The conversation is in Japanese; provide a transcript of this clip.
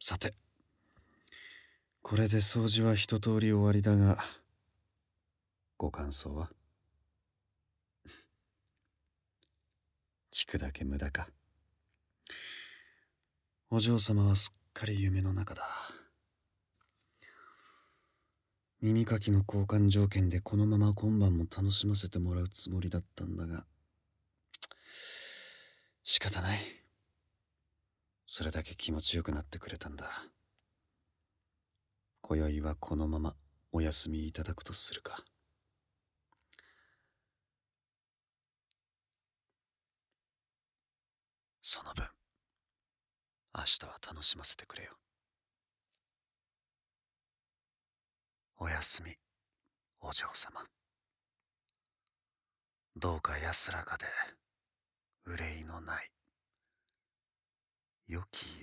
さて、これで掃除は一通り終わりだが、ご感想は？聞くだけ無駄か。お嬢様はすっかり夢の中だ。耳かきの交換条件でこのまま今晩も楽しませてもらうつもりだったんだが、仕方ない。それだけ気持ちよくなってくれたんだ。今宵はこのままお休みいただくとするか。その分、明日は楽しませてくれよ。おやすみ、お嬢様。どうか安らかで憂いのない良き